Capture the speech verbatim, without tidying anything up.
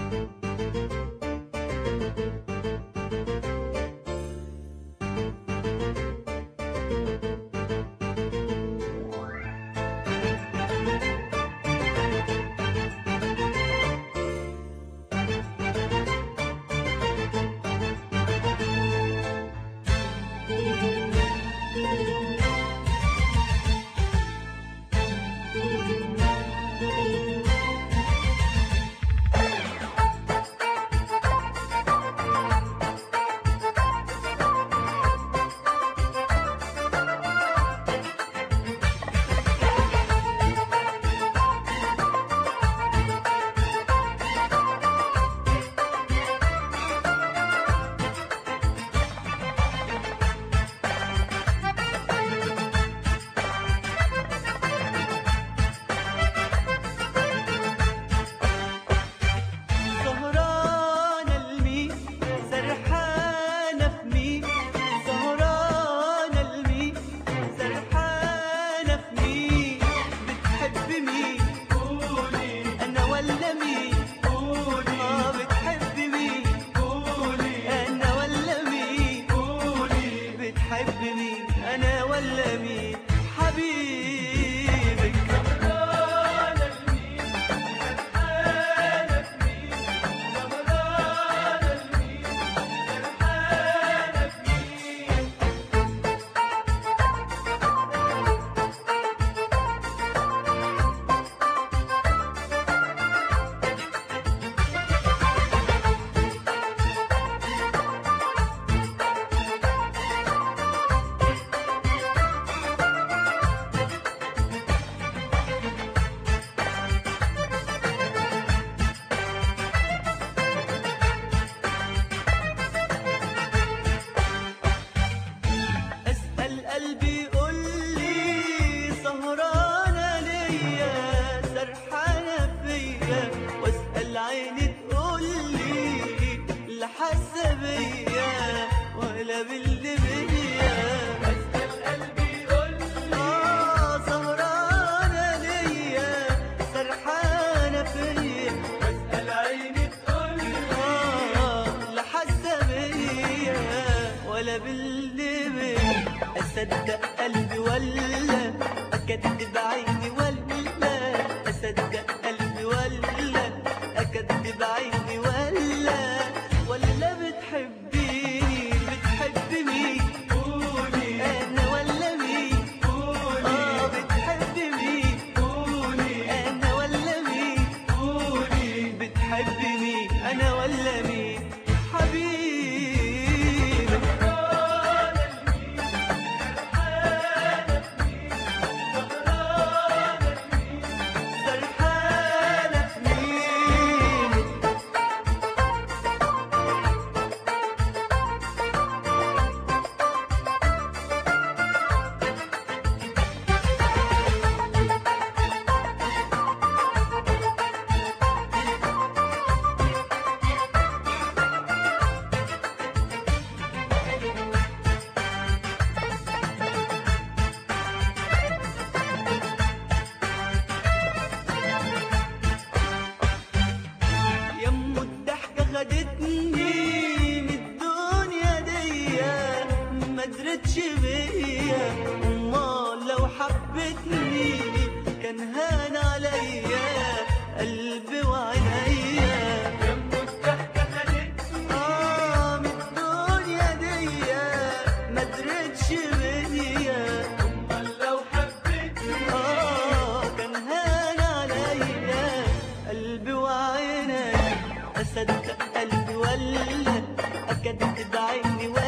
أصدق قلبي ولا أكدب عيني ولا أصدق قلبي ولا أكدب عيني ولا ولا بتحبيني بتحبي مين قولي أنا ولا مين قولي آه بتحبي مين قولي أنا ولا مين قولي بتحبي مين أنا ولا مين حبيبي خدتني من الدنيا دي ما درتش بيا امال لو حبتني كان هان عليا قلبي وعينيا يم الضحكه خدتني اه من الدنيا دي ما درتش بيا امال لو حبتني اه كان هان عليا قلبي وعينيا أصدق قلبي ولا أكدب عيني ولا